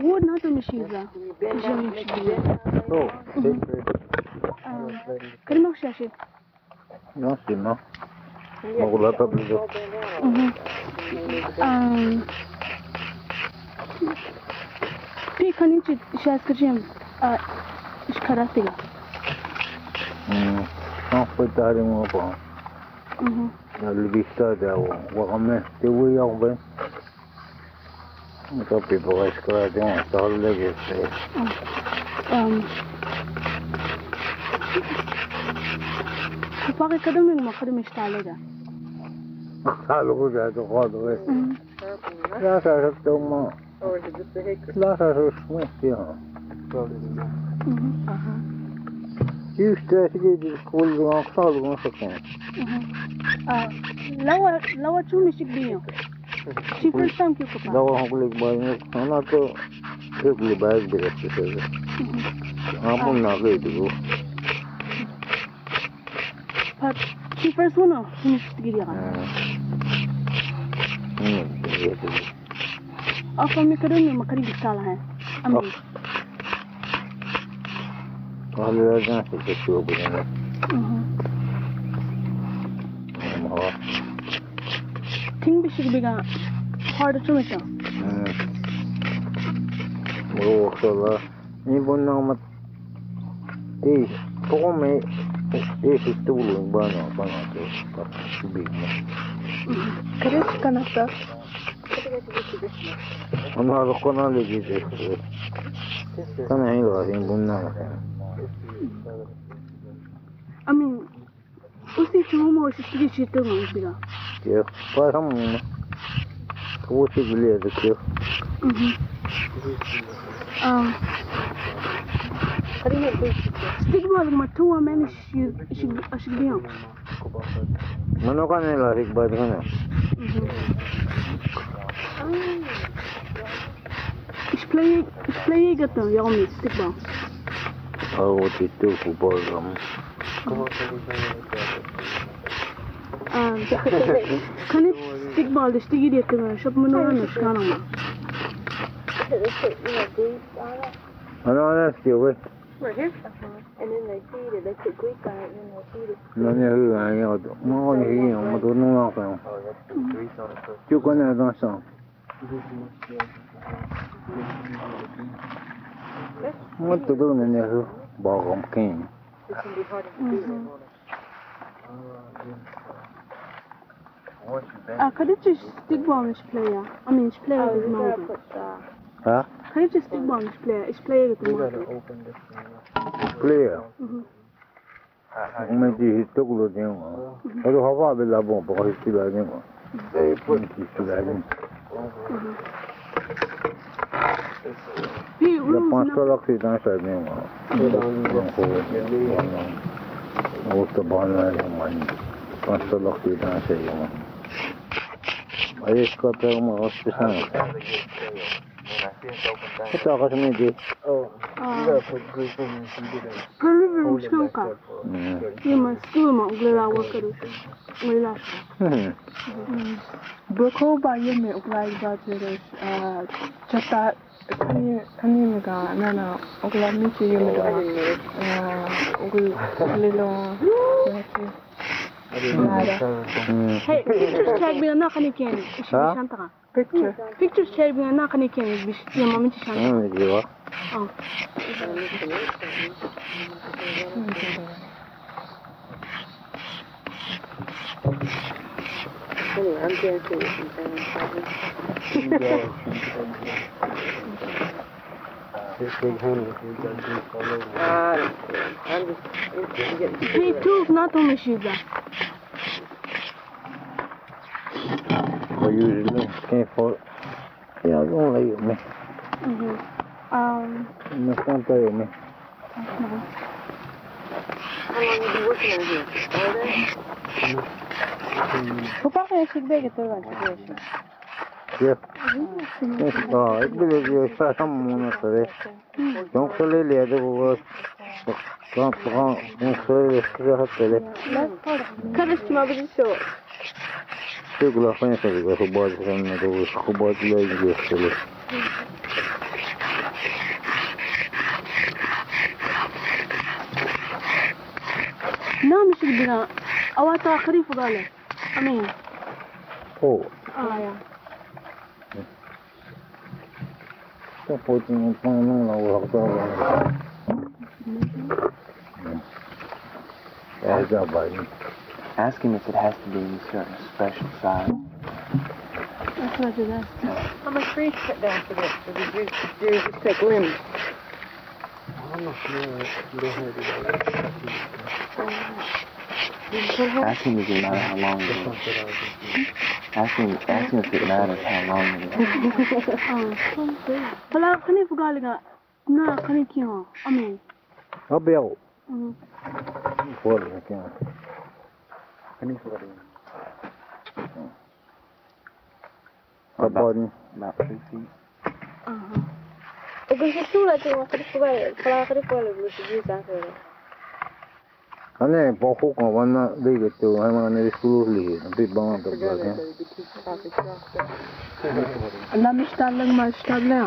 wood not مشيزة جميل مشيزة Oh, secret. كلمة شاشة No, sì, no. Ma con la tablet. في كان يجي شاز كريم إيش كراتيها Non puoi dare un po'. Le vista da uomo, te vuoi un non capivo che scuola un tolle che sei. فاقي كده من ما خدم يشتغل ده Salgo già da quando la casa ma la casa smettila. Juste che quello non salgo non so come. لو شو مشيك بيهم شي first time كيف كبار لو هقول لك باين أنا تو يقول بايك بس كذا. أنا ناقي تقول. شي first one شو مشيك تقولي أصلا مكروني ما كريم يشتغلها أمي قال لا جانس تشوف بدنا. تين بيشيك بيجا hard شو مشى مو خلاص يبون نعمة إيه قومي إيه يستولون بانا بيجنا كريش كنفسه أنا هذا قناة اللي جيت كان عيل غادي بنا مثلا أمين وسي شو ما وش تيجي شيء تمام بيجا كيف فاهمون هو تقول لي هذا كيف استقبال ما تو من إيش بيهم منو كان يلاريك بعد هنا إيش بلاي قطع يومي استقبال أو تيتو فوبالهم كان استقبال تشتغل دي كمان شوف منو أنا إيش كانوا أنا أستوي Right here? And then they feed it. They put Greek on it and then they feed it. لأن هو ما هو هي ما تقولون واقع شو كنا هذا صار ما تقولون إنه باغم كين It can be hard to do. kan du inte stickbarnsplaya? I mean, playa with mountain. ها Kan du inte stickbarnsplaya? Is playa with mountain? كلير وما يجي تقولوا ديما هذا هوا باللابون بقى يستوي ديما يستوي في لا rules بانس na. لا في دانسة ديما هو طبعا يعني بانس لا في دانسة ديما أيش كتر ما أصبحنا حتى قسمي Perlu chanka. Yema skuma ugla wakaru. Wala. Boko ba yeme ugla ba jere chata kani ga nana ugla michi yeme da lilo Hey, pictures tag bi na kani ken. Ishi shantaka. Pictures tag bi na kani ken bish yema minchi shantaka. جوا Oh. Anyway, I'm guaranteeing you some family. I'm just getting Hey, tools not on Mishiza. I usually can't fall. Yeah, don't leave me. No, don't leave me. How long have you been working on here? All day? Papa kaya sigbay ito lang sigbay. Yeah. اه اقبل يشتغل مو نصري دونك خلي لي هذا هو كان طغى نصري يشتغل حتى لي Kadis ma بدي شو. تقول أخوين سبي خباز خلنا تو خباز لا يجي يشتغل bina. Awata khari fugale. Amin. Oh. Ah ya. So putting on no work. As a body. Ask him if it has to be in a certain special size. That's what I did ask. How much trees cut down for this? Or did you just take limbs? Ask him if it matters how long it is. Ask him if it matters how long it is. Hala khani fugale ga. Na khani kiyo. Amin. Abel. For the can. About About 3 feet. وقلت شو لا تبغى خلي فوقي فلا خلي فوقي بالجيز عارفه أنا بخوك وانا لقيت أنا نسكوله ليه نبي بان تبغى أنا مشتاق ما اشتاق له.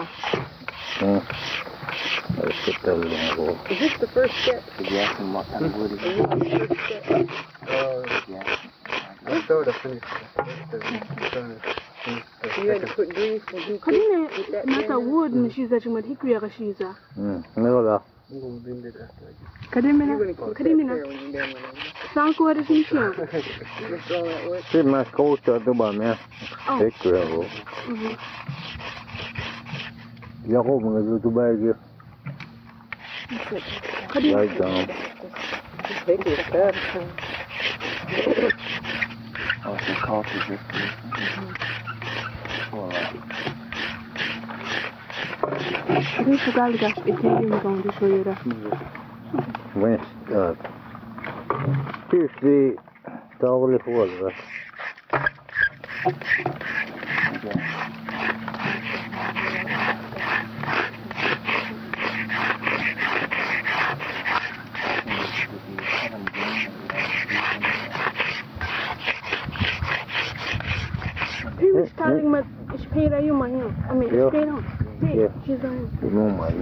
Is this the first step? Did you ask him what kind of wood it is? Yeah. You had to put grease and do Khadine nata wood ni shiza chuma hikriya ga shiza. نقول Kadimina. Sanko hada shimshiya. في ما سكوت تبغى ميا هيك هو ياخو من جو تبغى Kadimina. يا جام Oh, some cartridges. خلي فقال قاش إتيجي مقام دي شويرة. وين كيف دي تاغلي فوق بس Pim starting mat ispira yung mahyo. Amin, Yeah. ispira. Yeah. Shiza. مو مالي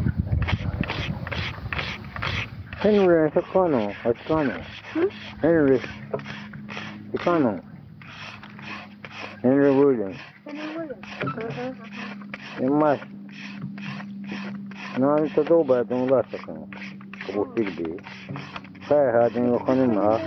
هنري سكانو أسكانو هنري سكانو هنري ويليام إما نان تدوبة دون لا سكانو كبوسيك دي هاي هذا يخوني معه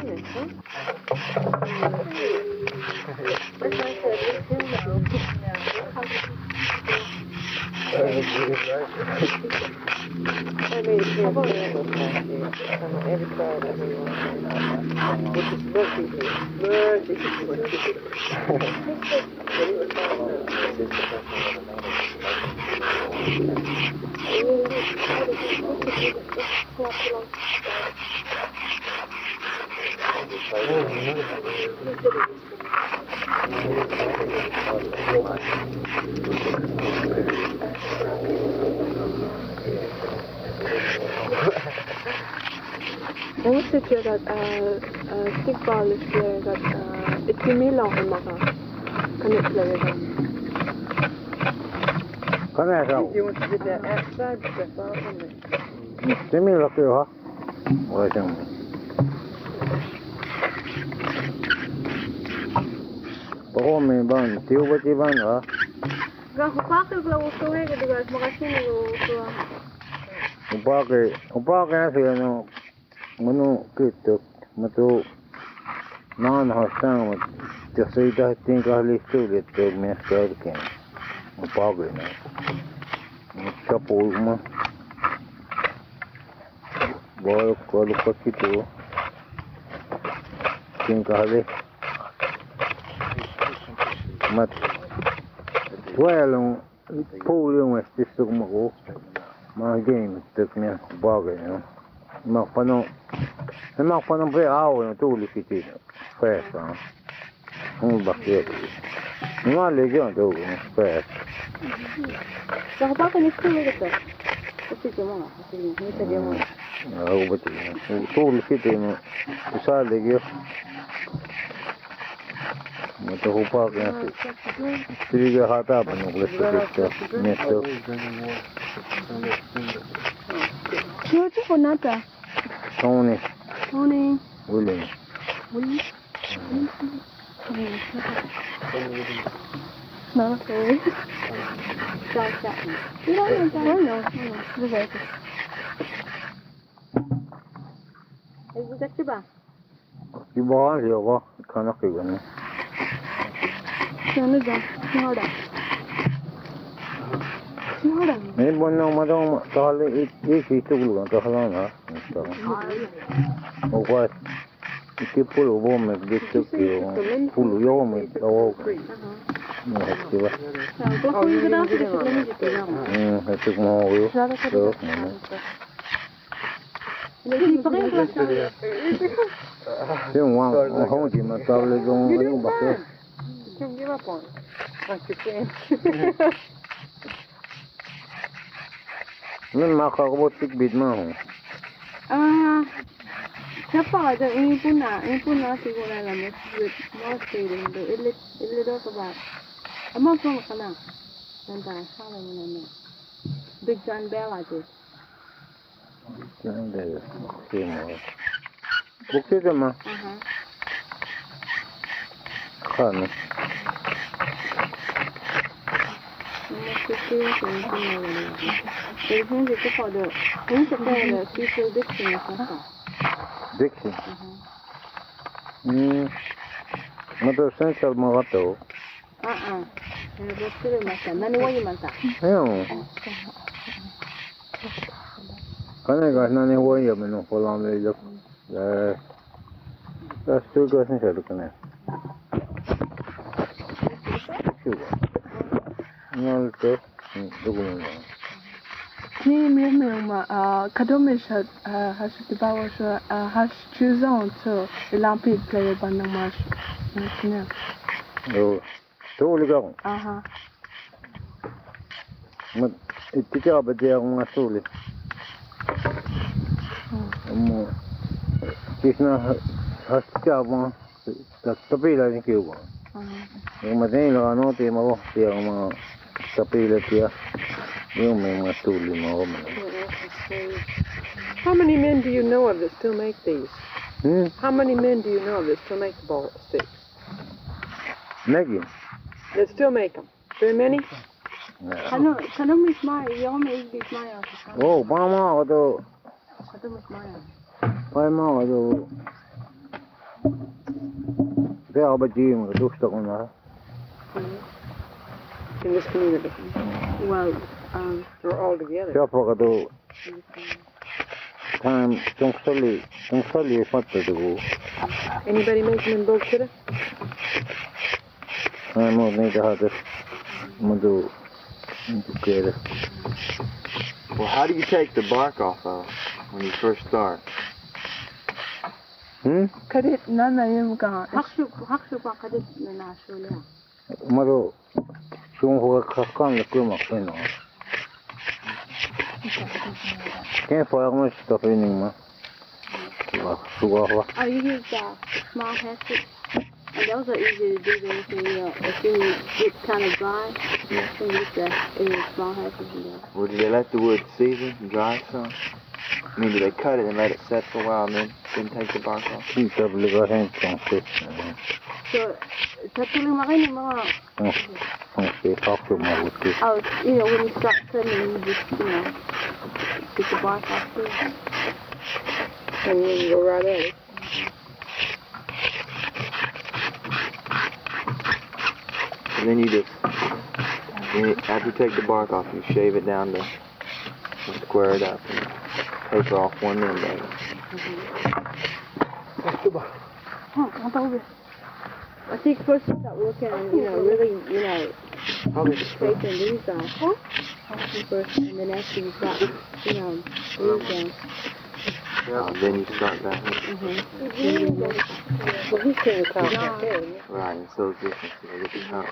Jag tycker att stickball är att ett gemylla har man kan uppleva det. كان يساو You want to get that outside stuff off of it. سمي لقيوها ويسمي بقومي بان تيوبتي بان ها Ga hupakil la uso hege diga makasini go uso. upake na sila no manu kito matu naan hostang mat jasita tingkah listu litu miaskar ken upake na kapul ma boy kalau pakitu tingkah le mat well pool yung estiso ko mga game tuk niya bagay no makpano pre awo no tuli kiti pesa bakit mga legyon to pesa Sa hupakil ni kulo gata. Kasi mo nga, kasi ni sa mo. ako ba tuli kiti no isa legyo matuhupak na siriga hata pa nung klesto nesto Chiyo chiyo nata. Tony Oni. Willing. Willing? No, sorry. No. Dov'è? Ezekçi ba? Di buon io qua, kana che gane. Sono già. Signora. Ne buono ma da tale e ci tu lu da hala na. O qua che polo uomo che che polo io me da o. No, che va. È come io. C'est moi, on dit ma table donc on va faire. Même ma robotique bidement. Siapa ada ini puna sigura la mas feeling do ille do ka ba. Amma so kana. Nanta hala ni. Big John Bell ate. John Bell. C'est moi. Bukti dema. Kana. Dixie. Mas senza malato. Kana ga nane woya meno polam le lo. Da stu ga sen sa kana. Molto. Dogono. Ni mi kadomish has the power has chosen to lampi player bandang mas. Oh. Tuli ga. Ma itika ba dia ng asuli. Kisna hastia ba tapila ni kiwa. Yung madeni la note ma bo dia ma tapila tia. Yung may matuli mo. How many men do you know of that still make these? How many men do you know of that still make ball sticks? Nagi. That still make them? Very many? Kano mismaya, yung may mismaya. Oh, mama do. Kano mismaya. Mama do. Dia ba jim do sto na. In this community? Well, or all together? Siapa do. Kan tungsali fatta do. Anybody make them in Boquita? Mo need to have this. Mo do. Well, how do you take the bark off of when you first start? Kadit nana yung ka. haksu pa kadit na nasulia. Maro. Sung ho kakan le kuma keno. Can't find much stuff anymore. I use small hatchet. And those are easy to do. If it's kind of dry, you can use the small hatchet. Well, do they let the wood season and dry some? I mean, do they cut it and let it set for a while and then take the bark off? So, tatuloy makin yung mga... when you start cutting, you just, get the bark off too. And then you go right at it. And then you just, after you take the bark off, you shave it down to square it up and paper off one end of it. I think first you start working on, really, taking these off. First, and then after you start, these down. Then you start back. Well, he's saying the top Right, and so it's different. So they get the top.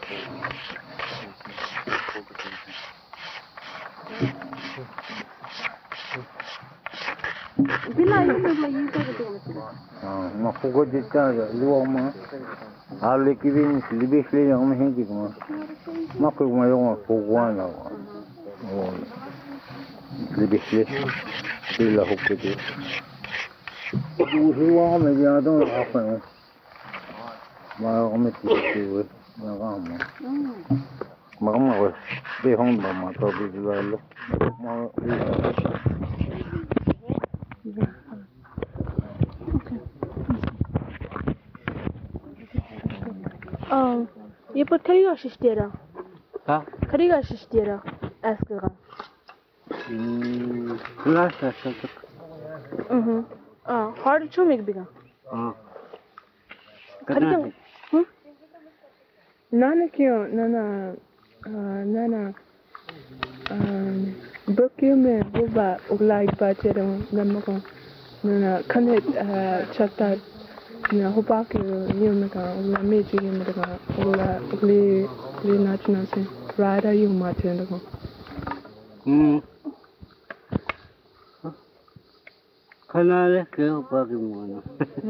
Mapugod dito, luwag mo. Ali kivin, libis li yung mahingi mo. Mapug mo yung pugwan ako. Libis li. Sila hukit. Du var med jag då apan. Var om inte du var ramma. Mamma var det hon mamma tog det väl. يبقى كريغا ششتيرا ها كريغا ششتيرا أسكرا لا شاشتك هارد شو ميك بيغا كريغا Nana kyo, nana, bukyo me buba uglai bachero namako, nana kanet chata, na hopaki yumaka, ugla meji yumaka, ugli nachna se, rada yumate ndako. Kanale kyo pagimona.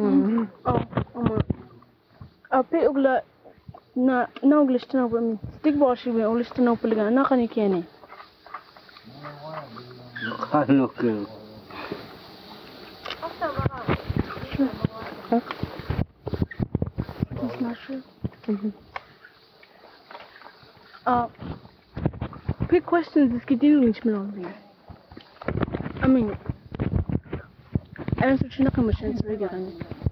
أبي أقول نا أقولشتنا بمن تكبرش بين أقولشتنا وبلغنا نا خني كياني خانو كيو Quick questions is كتير مش مناسبين. I mean أنا سوتشنا كم مش أنسى رجعني.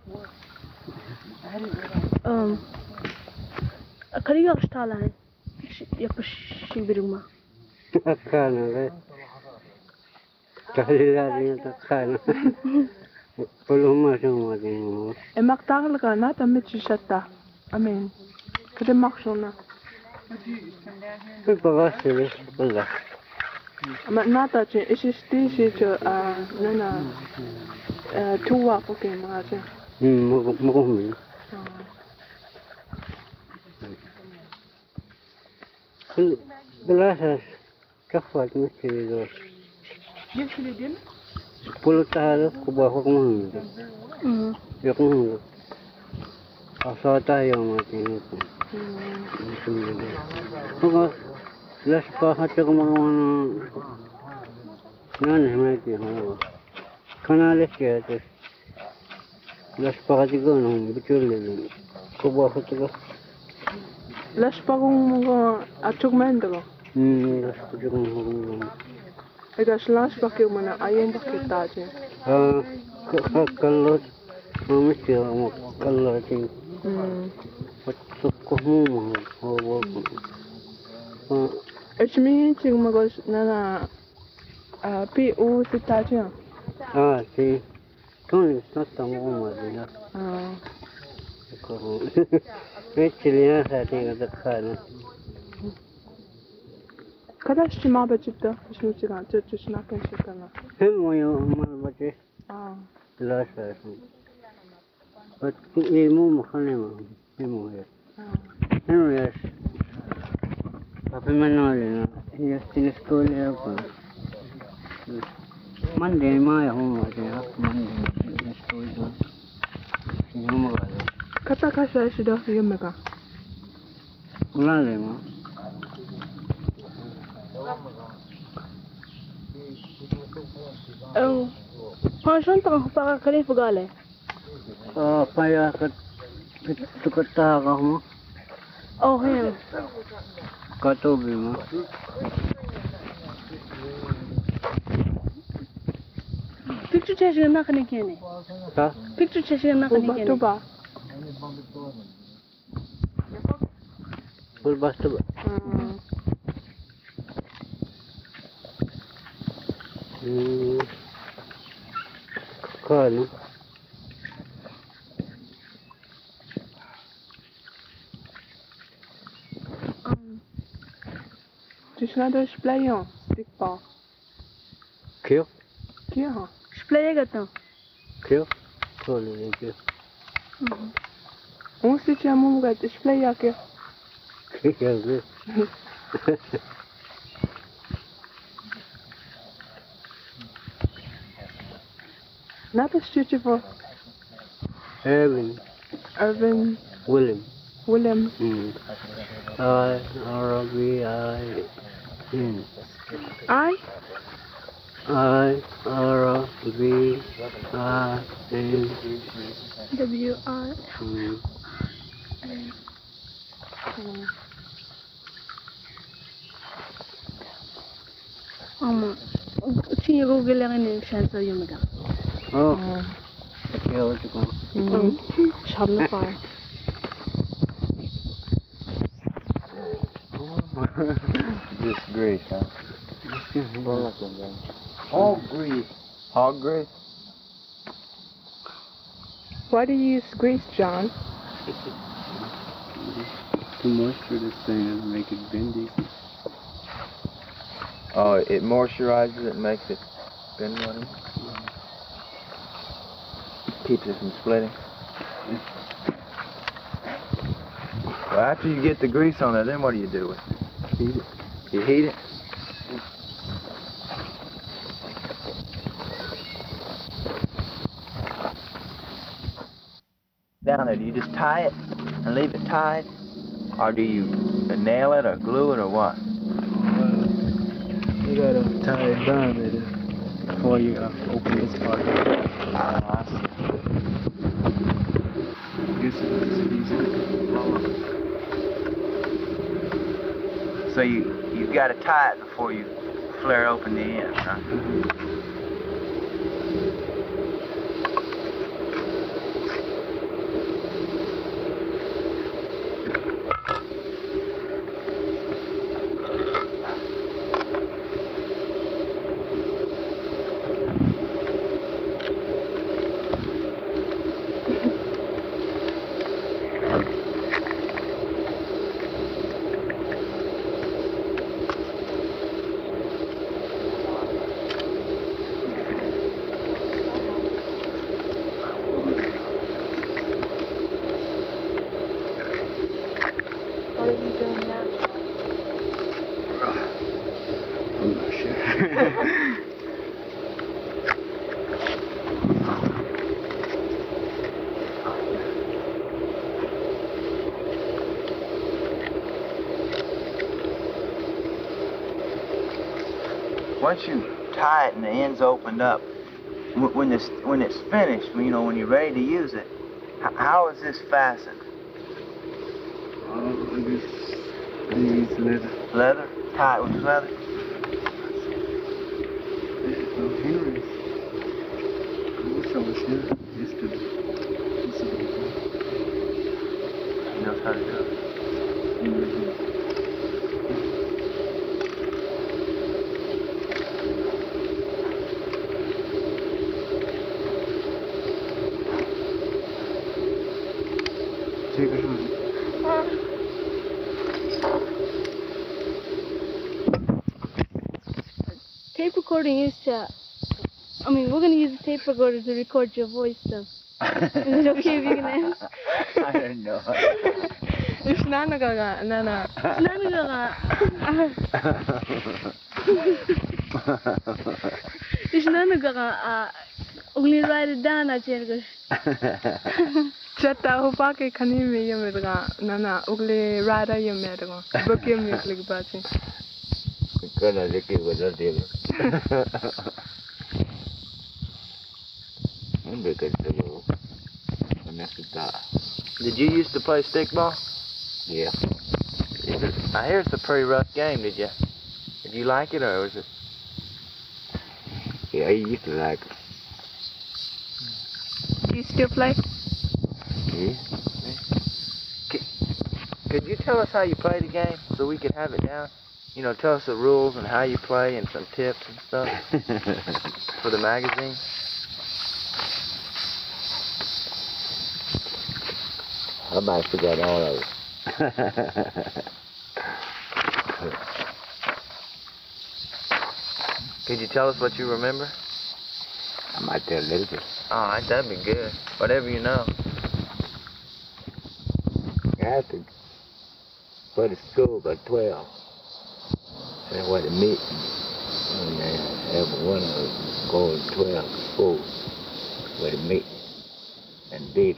كريغا اشتغل يبش يبرما كان غير كهلالين كان كلهم شو ما دينه Maktar laka na ta mitchi shatta. Amen. Kade makshona. بغاسل بالله Ma nata che isisti che nana tuwa poke ma che. مقومي بالأساس كفت مثل دول بقول تعالى كبار مهم يقوم أصواتها يوماتين هو لا شبه تقوم نحن ما يجيهم كان لك لا شبه تقولهم بتقول كبار تقول Lash pagong mo achuk mendro. لا شبه تقولهم Ega slash pakyo mana ayen pakita che. kalau mesti mau kalau sih cukup mau Echmi ching magos nana pi u sita che. sih kan nasta mau mana kalau mestinya saya tinggal dekat Kada shima bachita shmi chiga che chishna kan shikana. mau yang mana baca jelas saya but ilmu makanya ilmu ya ilmu ya tapi mana lagi ya di sekolah apa mandi mah ya mau aja mandi di sekolah ini mau ada Kata kasha shida yemeka. ulang lagi mah شلون تقرأ كلام فقاله apa ya kata kamu أو هي kata bima picture cheshire na khane kene tak picture cheshire na khane kene Tuba. full bus tu kan Chishna do splayon stick pa. kyo Kia ha. شبلاية قطع kyo kalau kyo On si che mu ga splaya ke. kyo Nata shchichi for Evan Irvin William William. I R B I I WR. Tinha Google lang yung chance yung maga. Shop na far. Just grease, huh? Hog grease. Hog grease? Why do you use grease, John? To moisture this thing and make it bendy. Oh, it moisturizes it and makes it bend running. Keeps it from splitting. Well, after you get the grease on it, then what do you do with it? Heat it. You heat it? Down there, do you just tie it and leave it tied? Or do you nail it or glue it or what? You gotta tie it down before you open this part. Guess it's easy. So you got to tie it before you flare open the ends, huh? What are you doing now? I'm not sure. Once you tie it and the ends opened up, when it's finished, you know, when you're ready to use it, how is this fastened? I guess they use leather. Leather? Tie it with leather? Henry's. I wish I was here yesterday. He knows how to do it. Take it home. Tape recording is to, I mean, we're going to use a tape recorder to record your voice, so. Is it okay if you can ask? I don't know. If Nana gaga, Nana. Nana gaga. If Nana gaga, only write it down, I tell you. Chata hupake khani me yamedga Nana ugle rada yamedga. Book yam like bachi. Kana leki wala dia. Did you used to play stickball? Yeah. I hear it's a pretty rough game. Did you like it or was it? Yeah, I used to like it. Do you still play? Yeah. Could you tell us how you play the game so we could have it down? You know, tell us the rules and how you play and some tips and stuff for the magazine. I might forget all of it. Could you tell us what you remember? I might tell a little bit. All right, that'd be good. Whatever you know. I had to go to school by 12. That's what it meant. And every one of us go to 12 to school. Where it meet and beat.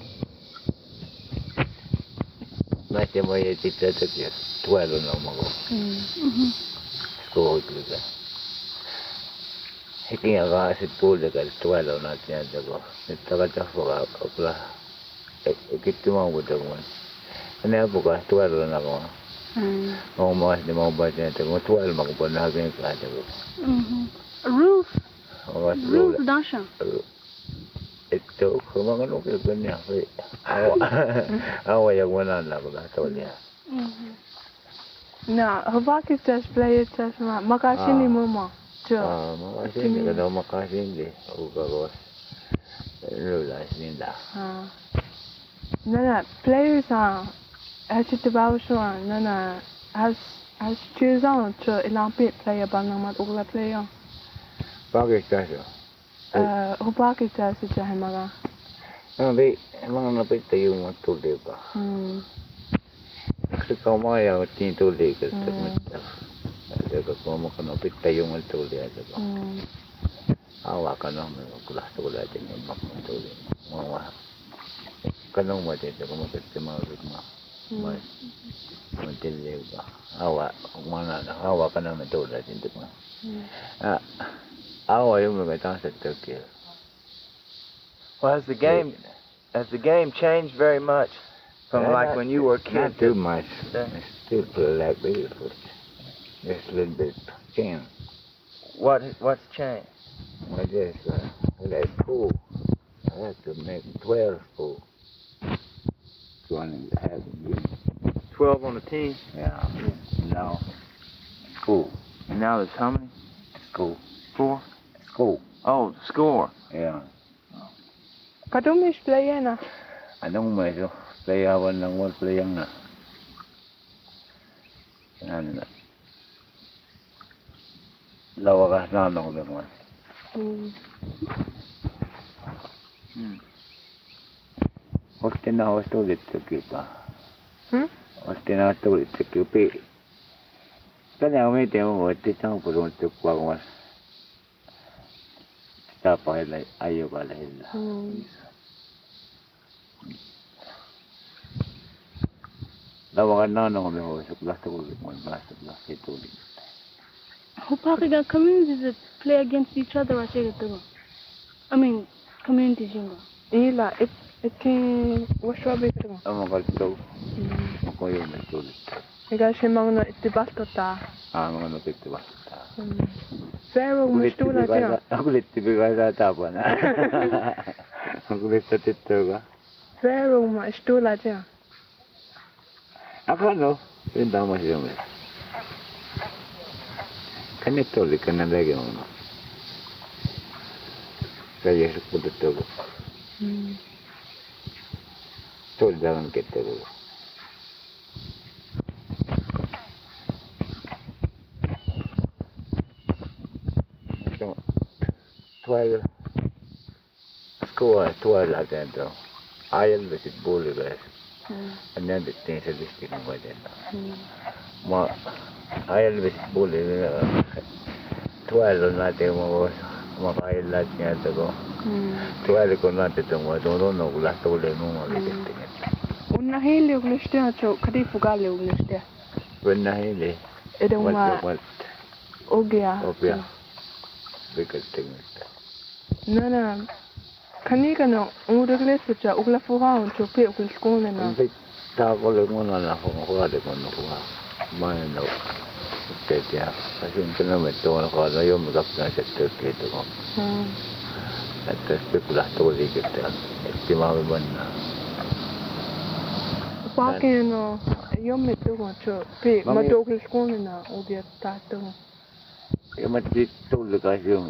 Mas tem uma edição que 12 no more. School to that. Hiki aga sit pulde kal tuwalo natin yan dago. Nitaga tafoga okla. Ikitima ko dago. Ano po ka tuwalo na ko. Mga mas di mga bata natin. Mga tuwalo makapanagin ka dago. Rules. Mga Rules dasha. Ito ko mga ano kayo kanya. Awa yung wala na ko na tawalya. Na, hubaki test player test ma makasini mo mo. Jo. Makasindi ka daw makasindi. Ako kagos. Lulas nila. Nana players has it about so nana has choose on to ilang bit player bang naman ugla player. Bakit kaso? Hubaki test sa mga. Mga napit tayo mga tuloy ba? Kasi kamaya at tinuloy ka sa mga. Ada ko mo kana pitta yung tuloy ada ko. Awa ka na mo kulas tuloy din yung mga tuloy. Mga kanong mo din ko mo pitta mo ma. Mas matindi ba. Awa mana awa ka na mo tuloy din ko. Awa yung mga tao sa Turkey. Well, has the game changed very much from like when you were a kid? Not too much. Still play like beautiful. Just a little bit change. What's changed? I just like pool. I have to make 12 pool. 12 on the team. Yeah. Now, school. And now there's how many? School. 4? School. Oh, the score. Yeah. Kadumish player na. Anong medyo playawan ng one playang na. Ano na. Lawakas na ako naman. Oste na ako ulit sa kipa. Oste na ako ulit sa kipa. Kanya may temo mo, titang pulong tukwa ko mas. Tapa ayaw ka lahil. Lawakan na ako naman sa plastic ulit mo. Plastic ulit. Hubaki ga communities that play against each other I say that. I mean, communities jingo. Ila it waswabi ko. Ang mga kalitaw. Ako yung nagtulit. Ikaw siya mga itibasta ta. Mga nagtibasta. Pero mustula siya. Ako ulit tibigay sa tapa na. Ako ulit sa tito ka. Pero mustula siya. Ako no? Yung tama siya mo. Kanito ulit ka na lagi mo. Kaya sa puto ko. Tuloy lang kita ko. Tuwal. Score tuwal natin ito. Ayaw basit buli guys. Ano yung tingin sa listing mo din. Ayaw basit buli. Tuwal natin mo. Makaya lahat niya ito ko. Tuwal ko natin ito mo. Doon ako lahat tuloy mo mga listing. Unahili ugliste na cho kadi fugale ugliste. Unahili. Edong ma. Ogya. Ogya. Bigat tingin. Nana. Kani kana ugliste cha ugla fugaon cho pe uglskone na. Tako lang mo na ako makakade ko na kuha. Maya na. Kaya kasi yung kinamit ko na kala yung magap na sa Turkey ito ko. At spekula ito ulit kita. Estimami ba na. Pake no yung mito ko cho pe madoglskone na ogya tato. Yung matitulog kasi yung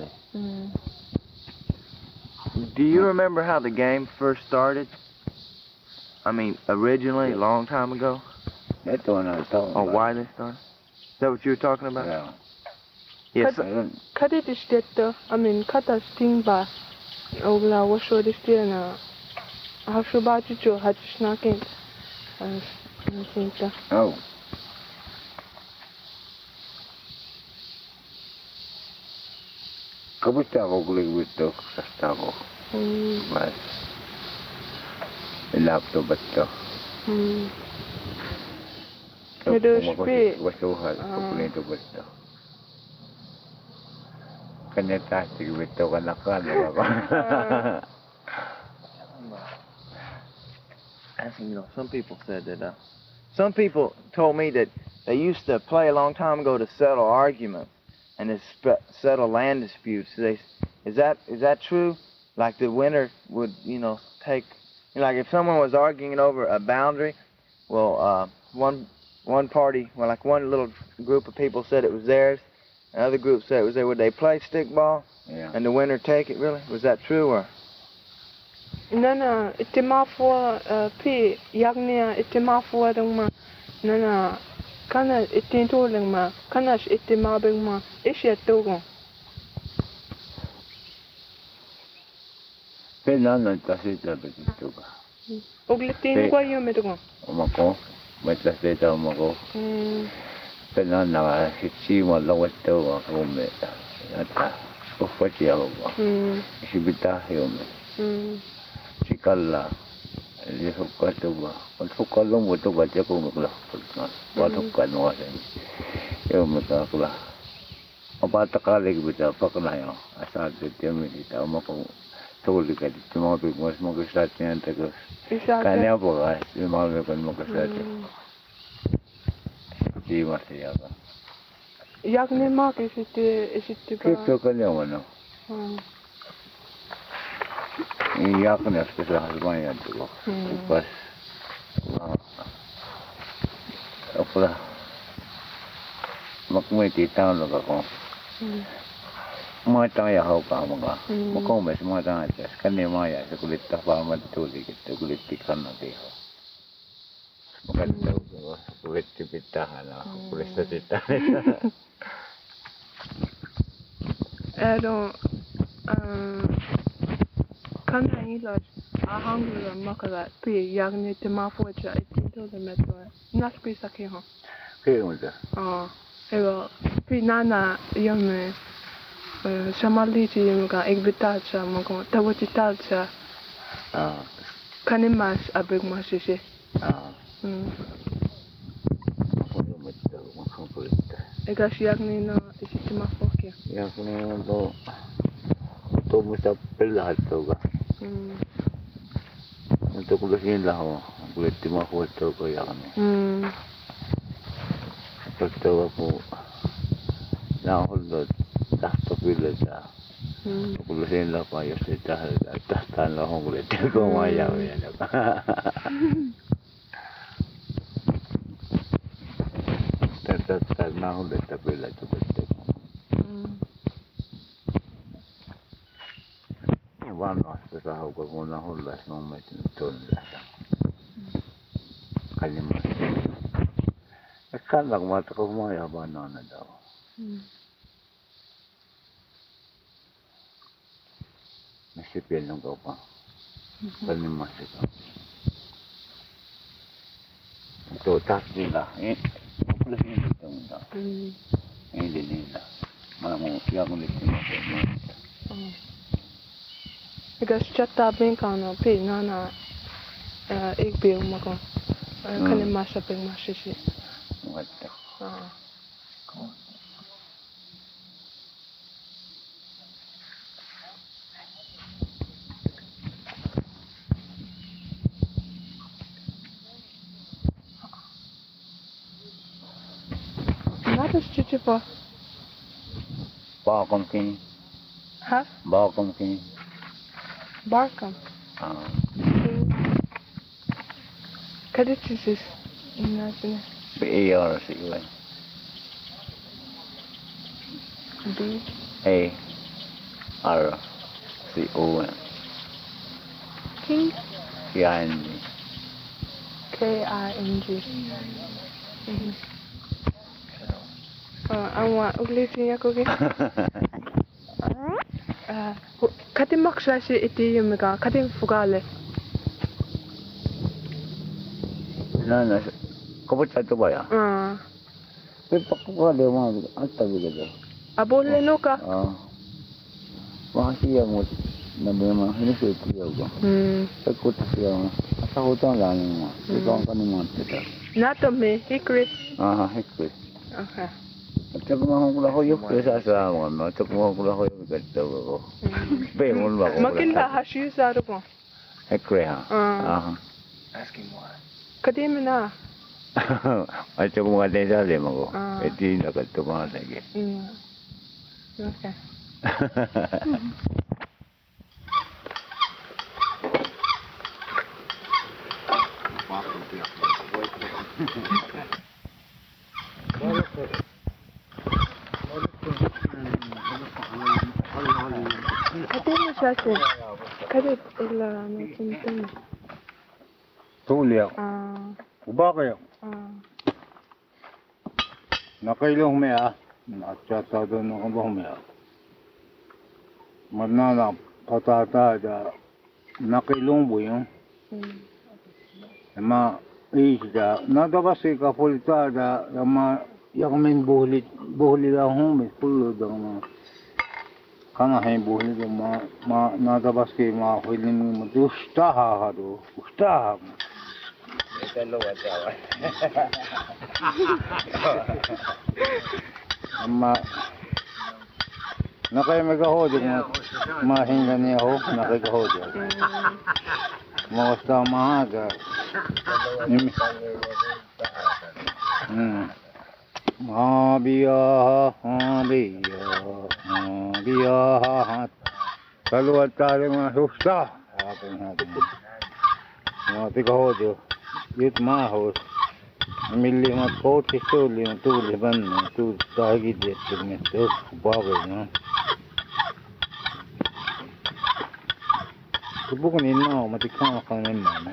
Do you remember how the game first started? I mean, originally, a long time ago? Ito na ito. Or why they started? Is that what you were talking about? Yeah. Yes. Kadi distete, I mean kata stingba. Ogla washo distete na. Hasho ba chicho hachnakin. Sinta. Oh. Kamusta ako kulig ito? Sasta ako. Mas. Laptop ba ito? Pero spi. Wasuhan. Kukulito ba ito? kanetati wito ka nakano ako. Asking, some people said that. Some people told me that they used to play a long time ago to settle arguments and to settle land disputes. Is that true? Like the winner would, take, like if someone was arguing over a boundary, well, one party, well, like one little group of people said it was theirs, another group said it was theirs. Would they play stickball? Yeah. And the winner take it? Really? Was that true or? Nana, itimafua pi yagnia itimafua dongma nana kana itinto lengma kana itimabeng ma ishetugo. Penana tasita betituka. Uglitin ko yumetugo. Umako, metasita umako. Penana sitsima lawato ako meta. Ata, ufati ako. Isibita yume. Chikala, ele hukka tuba. Kung hukka lang mo tuba, tiya ko magla. Kung hukka no kasi. Yung matakla. Mapatakalig bita, pakalayo. Asal tiya minita, umako. Tuli ka dito, mga pigmas mag-start niyan. Kanya po ka, yung mga pigmas mag-start. Di masaya ka. Yagni mak, isiti ka? Kito ka niya, ano? Iyak na sa husband ko. Pas apa makmay titaw lang ako. Mga ya ho pa mga. Makomes mga tanga kanya maya sa kulit ta pa matuli kito kulit tikan na diho. Maganda ko kulit tipitahan na kulit sa titahan. Kana ila ahangla makala pi yagni timafuja itinto le metro. Nas pi sakiho. Kaya mo da. Ego pi nana yome shamaliti yemga igbitacha mako tawotitacha. Kanimas abigmashishe. Egas yagni na isitimafokia. Yagni no to mo sa pelahat to ka. Untuk kulisin lah ho, kulit timah foto ko yang ni. Foto aku, nak hulur dah terpilih dah. Kulisin lah pa yos dah tan lah ho kulit ko maya ya. Tak nak hulur terpilih tu betul. Vanhasta sahuka, kun on hullas nummetin tunnilla. Kalimassa. Ja kalla kun mä oon maja banana dawa. Missä pienen kaupan. Kalimassa. Tuo takkila. Kyllä siinä tuntaa. Ei niillä. Mä mun jakulitin maata. Egas chatta benkano pi nana ek bi umako kane masha peng mashishi. Muatta. Nada chichipo. Bakom kini. Ha? Bakom kini. Barkam. Kadit chisis. Nasine. B-A-R-C-O-N. B-A-R-C-O-N. King. K-I-N-G. K-I-N-G. Anwa uglitin yako ke? Katin makshashi iti yumiga, katin fugale. Nana, kapag sa ito ba yan? May pakukali mga ang tabi ka daw. Abole no ka? Mga siya mo, nabi mga hinusuit siya ko. Pagkuta siya mo, asa hutang lang mo. Ito ang kanimang kita. Nato me, hikri. Hikri. Okay. At Tagmahon ko lang ko yung sa mga tagmahon ko lang ko yung ganda ko. Bengon ba ko? Makilla hashu sa ko. Ekre ha. Ask him why. Kademi na. At sa mga desa lima ko. Iti nakatumahan lagi. Okay. Kademi siya. Kadit ila na tintin. Tuliak. Uba kayo. Nakailong mea. At sata doon ng kabang mea. Manana patata da nakailong bo yung. Ma isda. Nada kasi kapulita da yung may buhuli lang humis. Pulo daw mga. Kana hay buhuli daw nada kasi mga huling mo. Ustaha ha do. Ustaha mo. Ama nakay magahodyo mahinga niya ho nakay gahodyo mga basta maaga mabiya kaluwad tayo mga susta mga tigahodyo yut mahos milli mat potis tuli ban tu tagi det med tu bagay no bukan inno matikang kanen na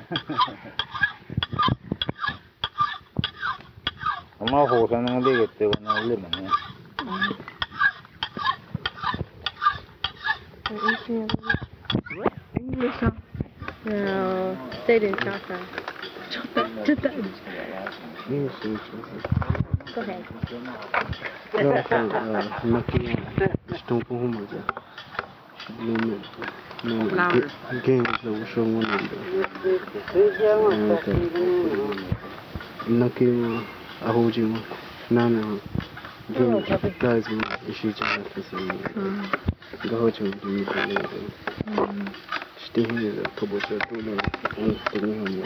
ama ho sa nang liget te na lima no English huh? No, stayed in Chata. Chata. Go ahead. Estão com rumo já. No games da usho ngondo. Nakimo ahojimo nana game guys mo ishijima tsayi. Gahojo dimi. Stihi da tobocha tula on tini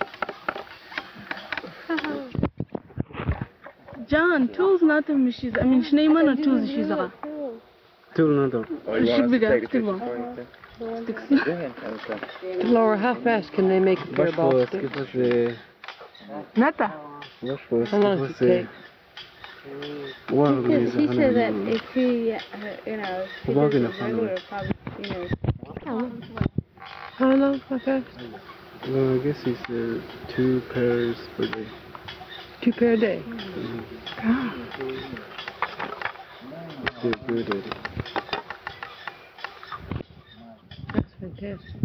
John, tools not the machines. I mean, Schneemann or tools she's a. Tool nado. Should be that still. Laura, how fast can they make a pair of ball sticks? Nata. How long does it take? He said that if he, you know, he does it regular, probably, you know. How long? How fast? Well, I guess he said 2 pairs per day. 2 pair a day. They're good at it. That's fantastic.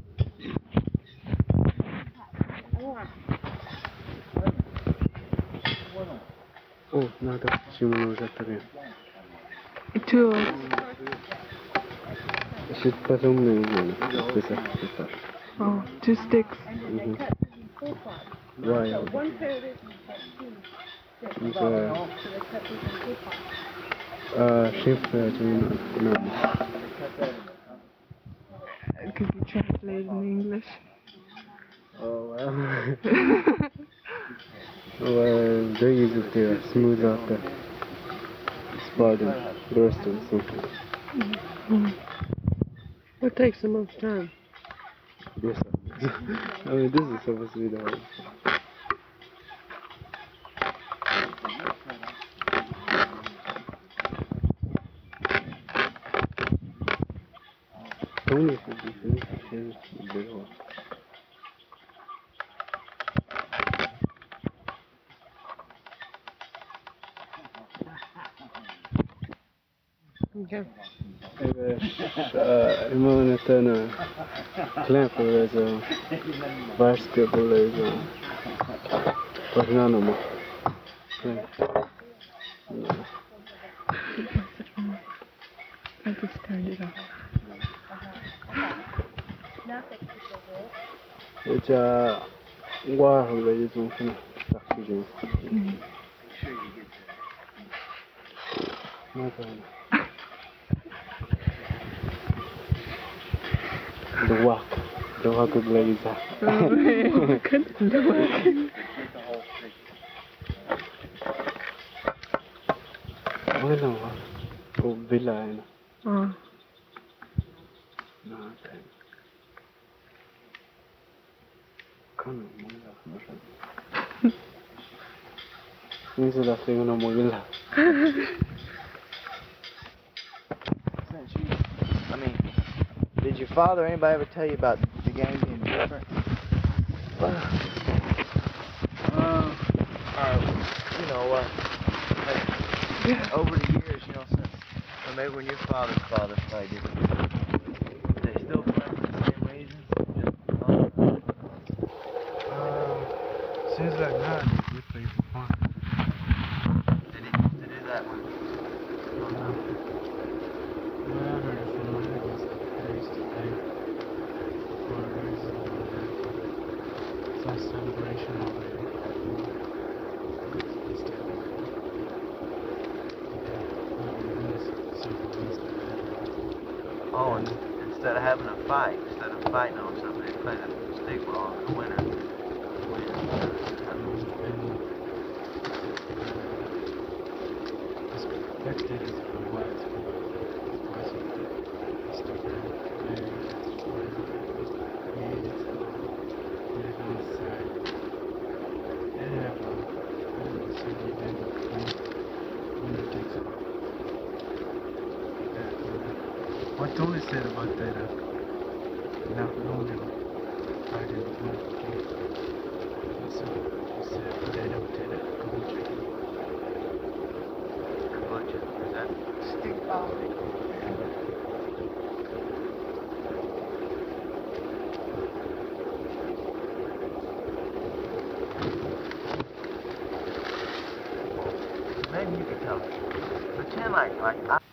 Oh, nada. Shimono Zakaria. Two. Should put them in. Oh, 2 sticks. Why? Shift no. Could you translate in English? Oh, well. Well, they use it to smooth out the spot and burst or something. What takes the most time? This, I mean, this is supposed to be the hard. Tony should be finished. Here's the big one. Okay. Imam Natana Clamp is a basketball is a Pagnanamo. I just turned it off. It's a war that is on the Nothing. The walk blazer. Bueno, o villa ena. Nothing. Kano mula masha. Nisi la figo no mogila. I mean, did your father or anybody ever tell you about the game being different? You know what? Like, over the years, you know, since or maybe when your father played it, they still play for the same reasons. Seems like that. We play for fun. Did he do that one? I heard it from my neighbors. They used to play for a reason over there. Some celebration over there. Oh, and instead of having a fight, instead of fighting on something, they play the stickball. The winner wins. Backstage is for white. What Tony said about that, not loading, I didn't know. So he said they don't do that. Kombucha. Is that Stickball. maybe you could tell us. Pretend like I